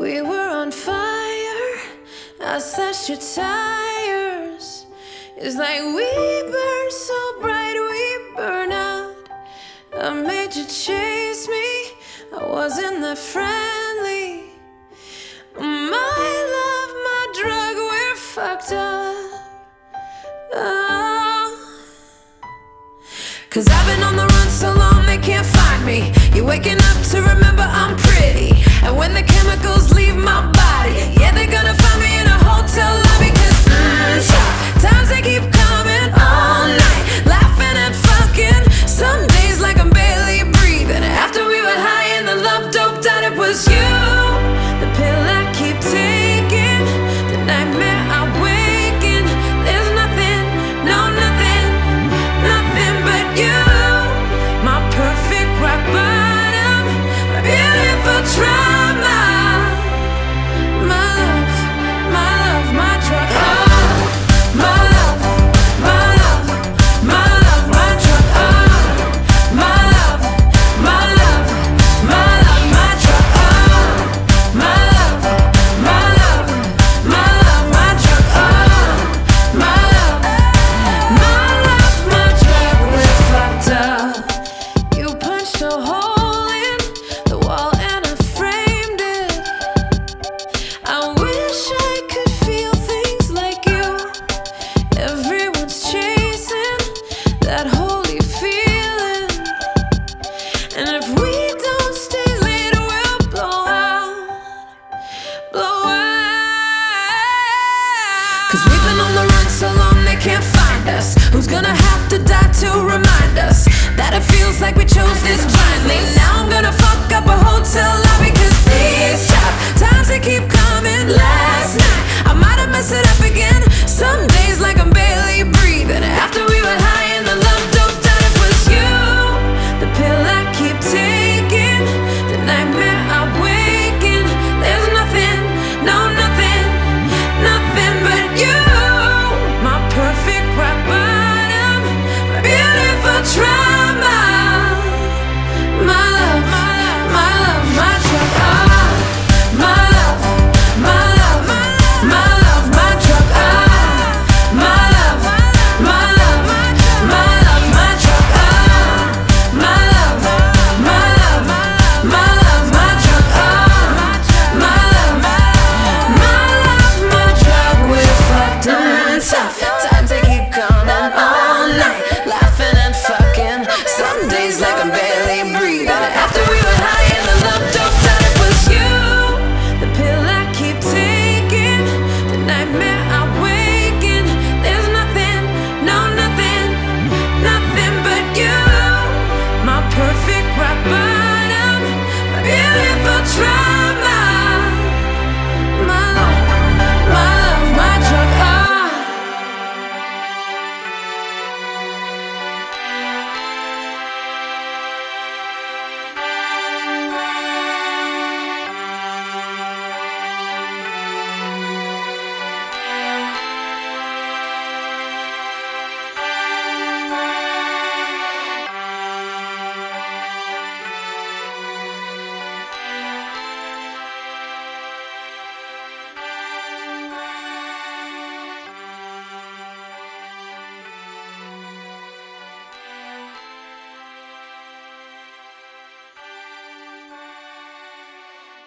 We were on fire, I slashed your tires. It's like we burn so bright, we burn out. I made you chase me, I wasn't that friendly. My love, my drug, we're fucked up. Oh. 'Cause I've been on the run so long they can't find me. You're waking up to remember I'm pretty. And when the chemicals leave my body, yeah, they're gonna find me in a hotel lobby. 'Cause tough times they keep coming all night, laughing and fucking. Some days like I'm barely breathing. After we were high and the love doped out, it was you. The pill I keep taking, the nightmare I wake in. There's nothing, no nothing, nothing but you. My perfect rock bottom, my beautiful trauma. My love, my love, my drug. Oh, my love, my love, my love, my drug. Oh, my love, my love, my love, my drug. Oh, my love, my love, my love, my drug. Oh, my love, my drug. We're fucked up. You punched a hole in the wall and I framed it. I wish I could feel things like you. Everyone's chasing that holy feeling. And if we don't stay late, we'll blow out, blow out. 'Cause we've been on the run so long they can't find us. Who's gonna have to die to remind us that it feels like we chose this blindly? Now I'm gonna fuck up a hotel lobby. 'Cause these tough times they keep